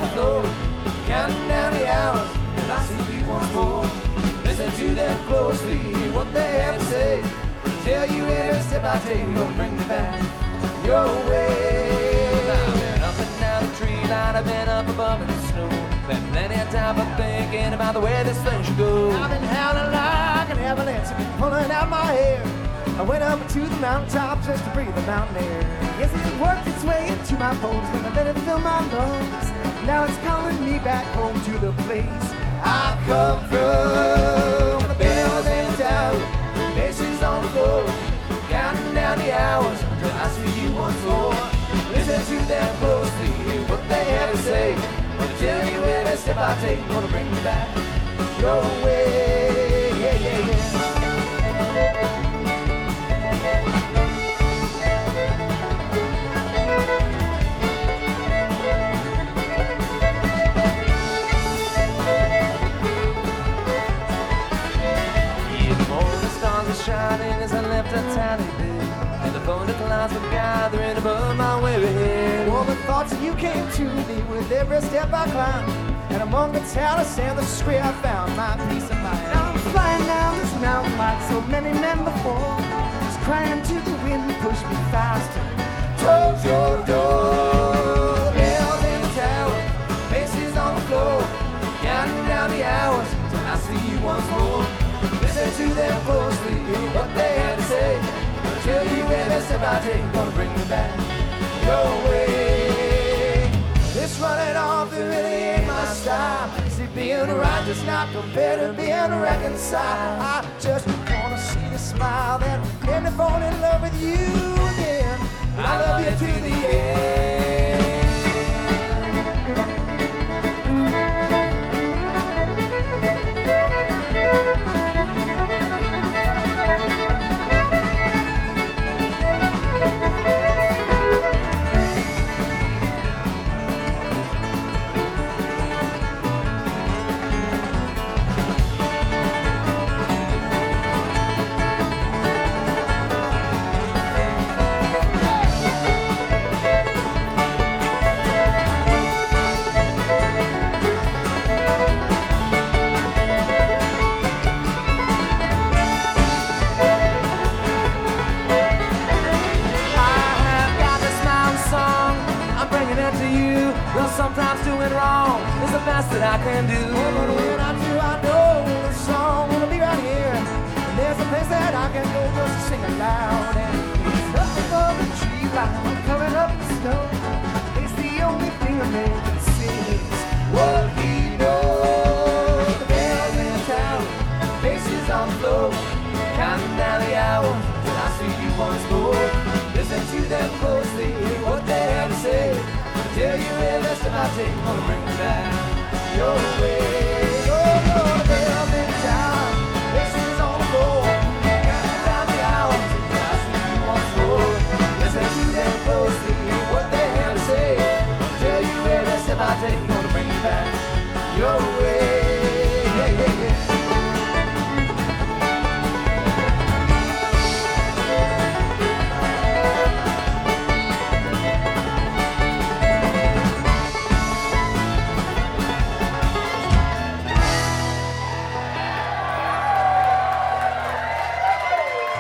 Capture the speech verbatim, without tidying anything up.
the floor, counting down the hours, and I see you once more. Listen to them closely, what they have to say. Tell you every step I take, gonna bring me back your way. I've been up and down the tree line, I've been up above in the snow. Been plenty of time for thinking about the way this thing should go. I've been howling like an avalanche, I've been pulling out my hair. I went up to the mountaintop just to breathe the mountain air. Yes, it worked its way into my bones, when I let it fill my lungs. Now it's calling me back home to the place I come from. The bells in town, faces on the floor, counting down the hours until I see you once more. Listen to them closely, hear what they have to say. Gonna tell you every step I take, gonna bring me back your way. Yeah, yeah, yeah. Shining as I left a tiny bed, and the thunder clouds were gathering above my weary head. All the thoughts of you came to me with every step I climbed, and among the talents and the scree I found my peace of mind. Now I'm flying down this mountain like so many men before, just crying to the wind, push me faster towards your door. Bells in the tower, faces on the floor, counting down the hours till I see you once more. Listen to them closely, hear what they have to say. Gonna tell you every step I take, gonna bring me back your way. This running off, it really ain't my style. See, being right does not compare to being reconciled. I just wanna see the smile that made me fall in love with you again. I love you to the end. Sometimes doing wrong is the best that I can do. Oh, but when I do, I know the song will be right here. And there's a place that I can go just to sing it loud. And it's up above the tree line, coming up the snow. It's the only thing I make can see is what he knows. The bells in town, faces on the floor, counting down the hours till I see you once more. Listen to them closely, hear what they have to say. Tell you every step I take, gonna bring me back your way.